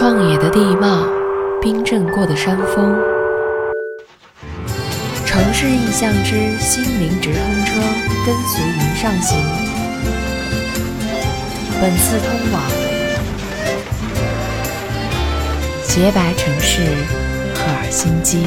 旷野的地貌，冰镇过的山峰，城市印象之心灵直通车，跟随云上行。本次通往洁白城市赫尔辛基。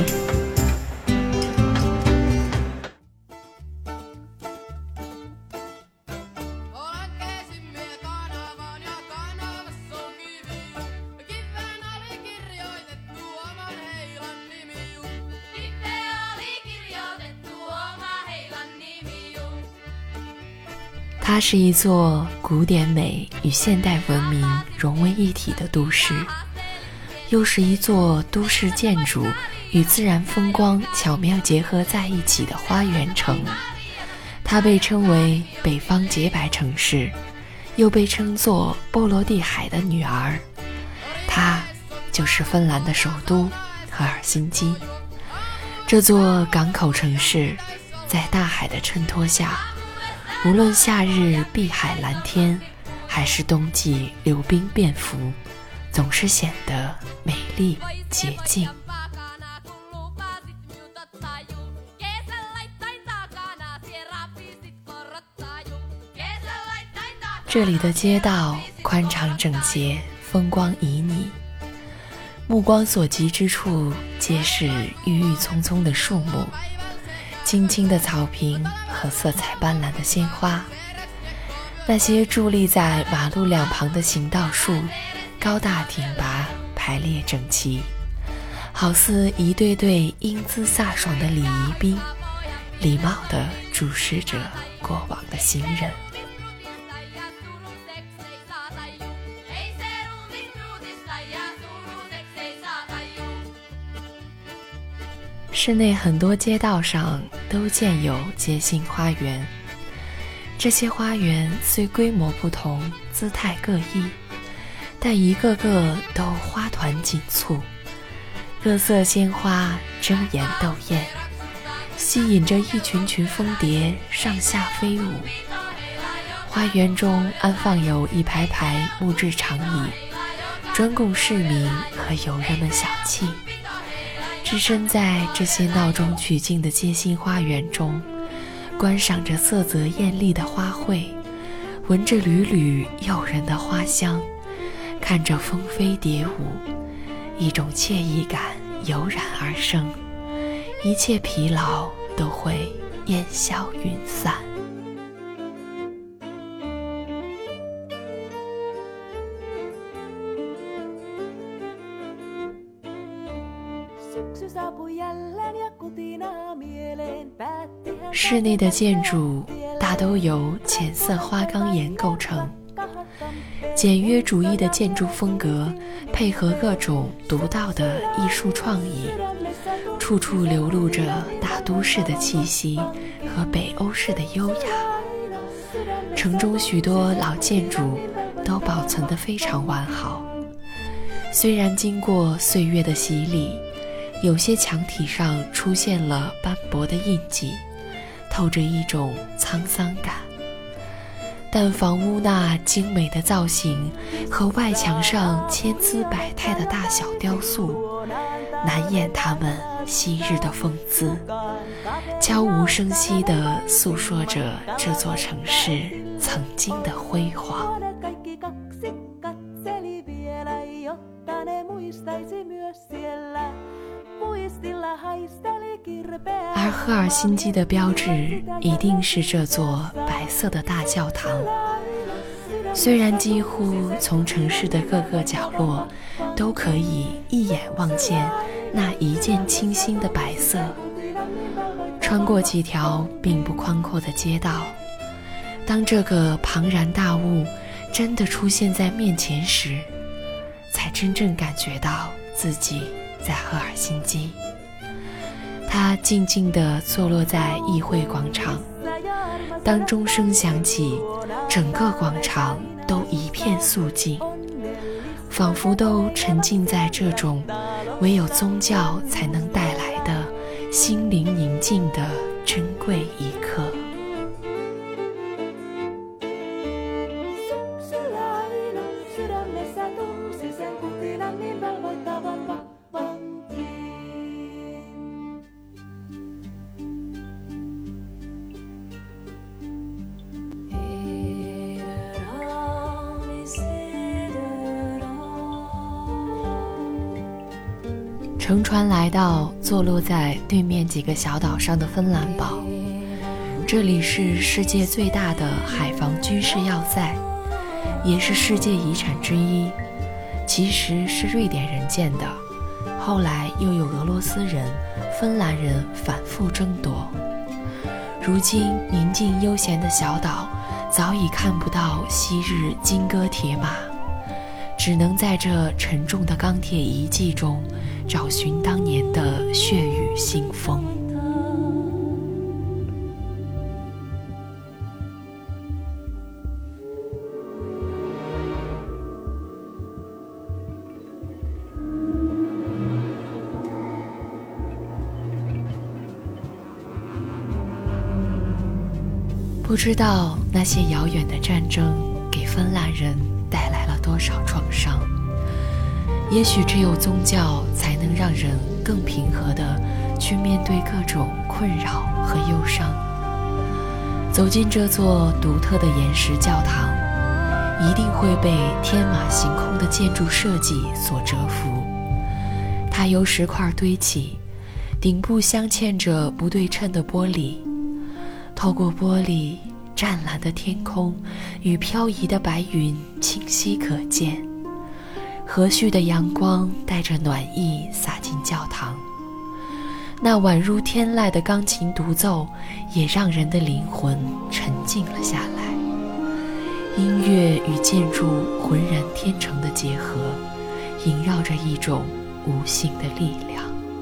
它是一座古典美与现代文明融为一体的都市，又是一座都市建筑与自然风光巧妙结合在一起的花园城。它被称为北方洁白城市，又被称作波罗的海的女儿。它就是芬兰的首都赫尔辛基。这座港口城市在大海的衬托下，无论夏日碧海蓝天，还是冬季流冰便服，总是显得美丽洁净。这里的街道宽敞整洁，风光旖旎，目光所及之处皆是郁郁葱葱的树木，青青的草坪和色彩斑斓的鲜花。那些伫立在马路两旁的行道树，高大挺拔，排列整齐，好似一对对英姿飒爽的礼仪兵，礼貌地注视着过往的行人。市内很多街道上都建有街心花园，这些花园虽规模不同，姿态各异，但一个个都花团锦簇，各色鲜花争妍斗艳，吸引着一群群蜂蝶上下飞舞。花园中安放有一排排木质长椅，专供市民和游人们小憩。置身在这些闹中取静的街心花园中，观赏着色泽艳丽的花卉，闻着缕缕诱人的花香，看着蜂飞蝶舞，一种惬意感油然而生，一切疲劳都会烟消云散。室内的建筑大都由浅色花岗岩构成，简约主义的建筑风格配合各种独到的艺术创意，处处流露着大都市的气息和北欧式的优雅。城中许多老建筑都保存得非常完好，虽然经过岁月的洗礼，有些墙体上出现了斑驳的印记，透着一种沧桑感，但房屋那精美的造型和外墙上千姿百态的大小雕塑，难掩它们昔日的风姿，悄无声息地诉说着这座城市曾经的辉煌。而赫尔辛基的标志一定是这座白色的大教堂。虽然几乎从城市的各个角落都可以一眼望见那一见倾心的白色，穿过几条并不宽阔的街道，当这个庞然大物真的出现在面前时，才真正感觉到自己在赫尔辛基。它静静地坐落在议会广场，当钟声响起，整个广场都一片肃静，仿佛都沉浸在这种唯有宗教才能带来的心灵宁静的珍贵一刻。 乘船来到坐落在对面几个小岛上的芬兰堡，这里是世界最大的海防军事要塞，也是世界遗产之一。其实是瑞典人建的，后来又有俄罗斯人、芬兰人反复争夺。如今宁静悠闲的小岛早已看不到昔日金戈铁马，只能在这沉重的钢铁遗迹中找寻当年的血雨腥风。不知道那些遥远的战争给芬兰人带来了多少创伤，也许只有宗教才能让人更平和地去面对各种困扰和忧伤。走进这座独特的岩石教堂，一定会被天马行空的建筑设计所折服。它由石块堆起，顶部镶嵌着不对称的玻璃，透过玻璃，湛蓝的天空与飘移的白云清晰可见，和煦的阳光带着暖意洒进教堂，那宛如天籁的钢琴独奏也让人的灵魂沉静了下来。音乐与建筑浑然天成的结合，萦绕着一种无形的力量。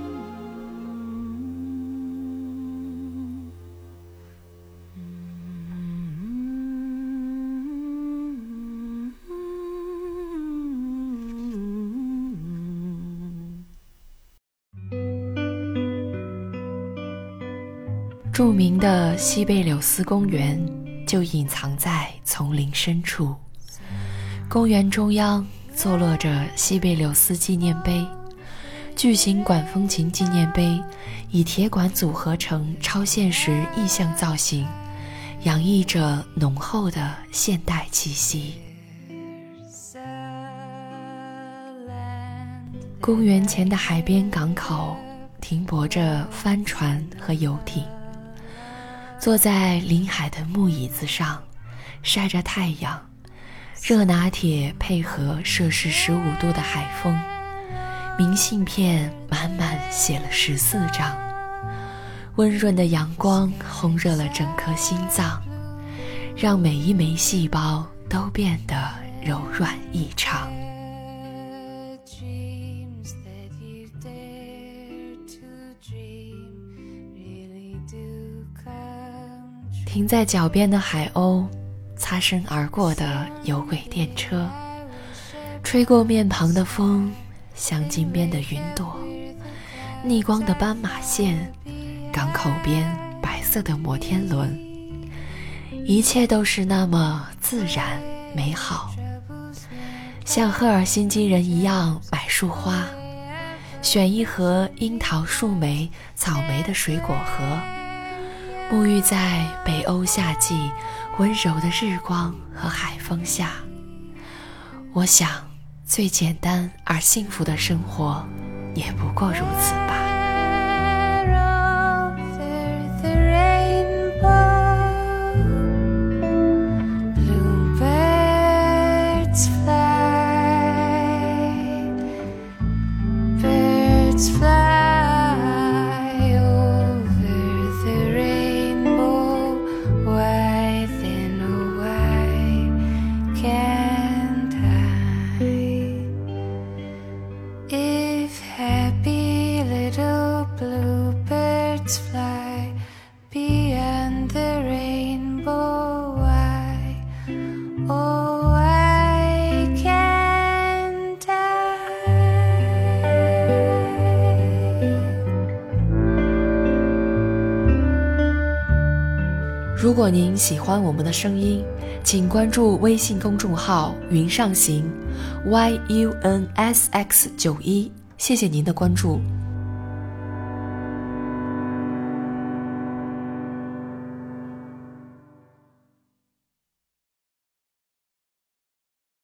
著名的西贝柳斯公园就隐藏在丛林深处。公园中央坐落着西贝柳斯纪念碑，巨型管风琴纪念碑以铁管组合成超现实意象造型，洋溢着浓厚的现代气息。公园前的海边港口停泊着帆船和游艇，坐在临海的木椅子上晒着太阳，热拿铁配合摄氏15度的海风，明信片满满写了14张，温润的阳光烘热了整颗心脏，让每一枚细胞都变得柔软异常。停在脚边的海鸥，擦身而过的有轨电车，吹过面庞的风，像金边的云朵，逆光的斑马线，港口边白色的摩天轮，一切都是那么自然美好。像赫尔辛基人一样买束花，选一盒樱桃、树莓、草莓的水果盒，沐浴在北欧夏季温柔的日光和海风下。我想最简单而幸福的生活也不过如此吧。如果您喜欢我们的声音，请关注微信公众号云上行 YUNSX91，谢谢您的关注。